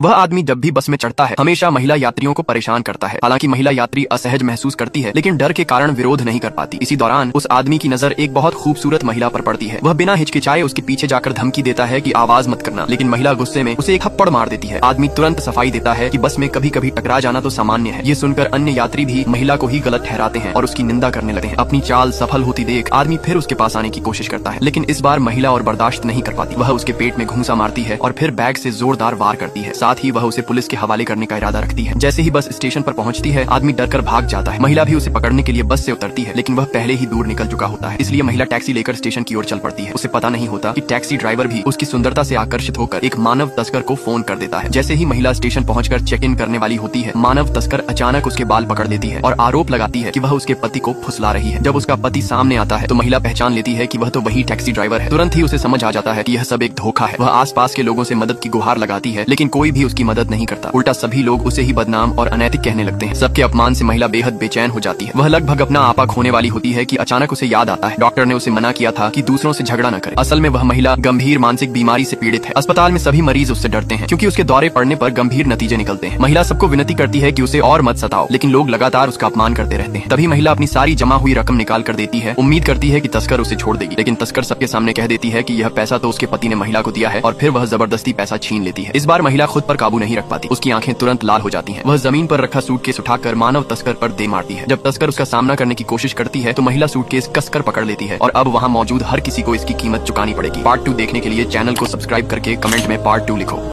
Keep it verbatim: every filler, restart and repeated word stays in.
वह आदमी जब भी बस में चढ़ता है हमेशा महिला यात्रियों को परेशान करता है। हालांकि महिला यात्री असहज महसूस करती है लेकिन डर के कारण विरोध नहीं कर पाती। इसी दौरान उस आदमी की नजर एक बहुत खूबसूरत महिला पर पड़ती है। वह बिना हिचकिचाए उसके पीछे जाकर धमकी देता है कि आवाज मत करना, लेकिन महिला गुस्से में उसे एक थप्पड़ मार देती है। आदमी तुरंत सफाई देता है कि बस में कभी कभी टकरा जाना तो सामान्य है। ये सुनकर अन्य यात्री भी महिला को ही गलत ठहराते हैं और उसकी निंदा करने लगते हैं। अपनी चाल सफल होती देख आदमी फिर उसके पास आने की कोशिश करता है, लेकिन इस बार महिला और बर्दाश्त नहीं कर पाती। वह उसके पेट में घूंसा मारती है और फिर बैग से जोरदार वार करती है। साथ ही वह उसे पुलिस के हवाले करने का इरादा रखती है। जैसे ही बस स्टेशन पर पहुंचती है आदमी डरकर भाग जाता है। महिला भी उसे पकड़ने के लिए बस से उतरती है, लेकिन वह पहले ही दूर निकल चुका होता है। इसलिए महिला टैक्सी लेकर स्टेशन की ओर चल पड़ती है। उसे पता नहीं होता कि टैक्सी ड्राइवर भी उसकी सुंदरता से आकर्षित होकर एक मानव तस्कर को फोन कर देता है। जैसे ही महिला स्टेशन पहुंचकर चेक इन करने वाली होती है, मानव तस्कर अचानक उसके बाल पकड़ लेती है और आरोप लगाती है कि वह उसके पति को फुसला रही है। जब उसका पति सामने आता है तो महिला पहचान लेती है कि वह तो वही टैक्सी ड्राइवर है। तुरंत ही उसे समझ आ जाता है कि यह सब एक धोखा है। वह आसपास के लोगों से मदद की गुहार लगाती है, लेकिन कोई भी उसकी मदद नहीं करता। उल्टा सभी लोग उसे ही बदनाम और अनैतिक कहने लगते हैं। सबके अपमान से महिला बेहद बेचैन हो जाती है। वह लगभग अपना आपा खोने वाली होती है कि अचानक उसे याद आता है डॉक्टर ने उसे मना किया था कि दूसरों से झगड़ा न करे। असल में वह महिला गंभीर मानसिक बीमारी से पीड़ित है। अस्पताल में सभी मरीज उससे डरते हैं क्योंकि उसके दौरे पड़ने पर गंभीर नतीजे निकलते हैं। महिला सबको विनती करती है कि उसे और मत सताओ, लेकिन लोग लगातार उसका अपमान करते रहते हैं। तभी महिला अपनी सारी जमा हुई रकम निकाल कर देती है। उम्मीद करती है कि तस्कर उसे छोड़ देगी, लेकिन तस्कर सबके सामने कह देती है कि यह पैसा तो उसके पति ने महिला को दिया है और फिर वह जबरदस्ती पैसा छीन लेती है। इस बार महिला खुद पर काबू नहीं रख पाती। उसकी आंखें तुरंत लाल हो जाती हैं। वह जमीन पर रखा सूटकेस उठाकर मानव तस्कर पर दे मारती है। जब तस्कर उसका सामना करने की कोशिश करती है तो महिला सूटकेस कसकर पकड़ लेती है और अब वहाँ मौजूद हर किसी को इसकी कीमत चुकानी पड़ेगी। पार्ट टू देखने के लिए चैनल को सब्सक्राइब करके कमेंट में पार्ट टू लिखो।